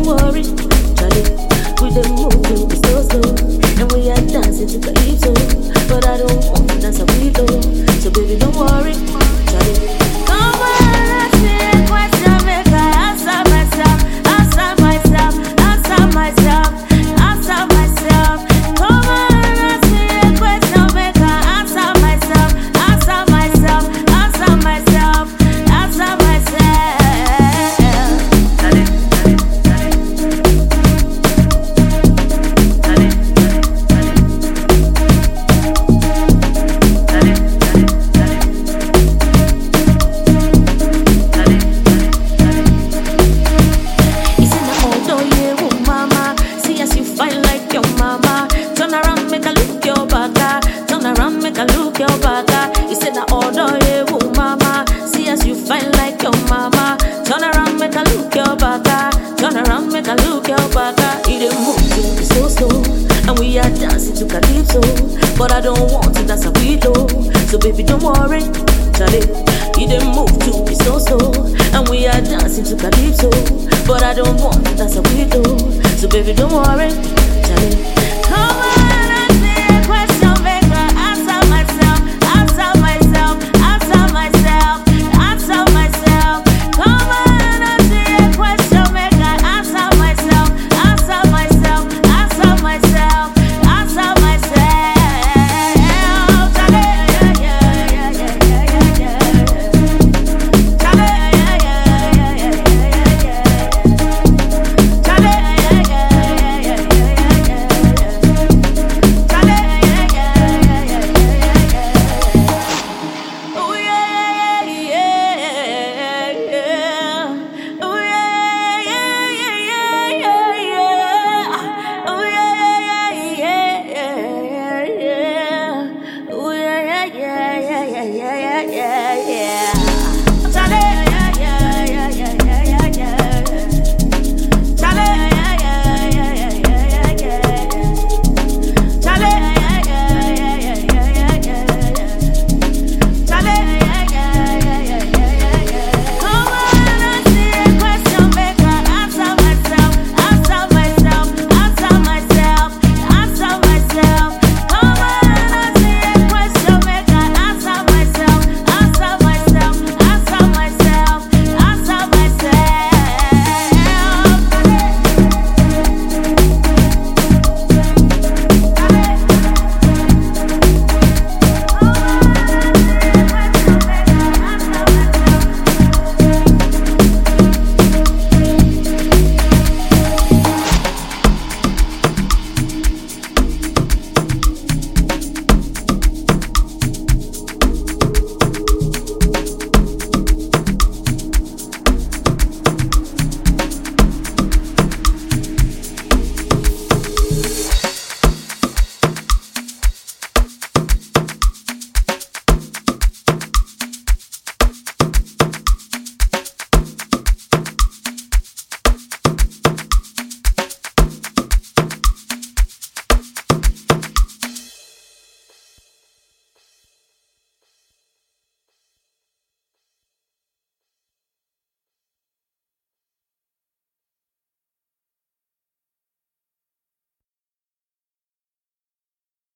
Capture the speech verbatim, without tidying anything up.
don't worry, Charlie. We the move to be so slow, and we are dancing to calypso. But I don't want to dance a weirdo, so baby don't worry, Charlie. Come on, ask me a question, make I answer myself, answer myself, answer myself, answer myself. Come on, ask me a question, make I answer myself, answer myself, answer myself, answer myself. But I don't want it, that's a weirdo. So baby don't worry, Charlie. You didn't move to be so slow, and we are dancing to calypso. But I don't want it, that's a weirdo. So baby don't worry, Charlie.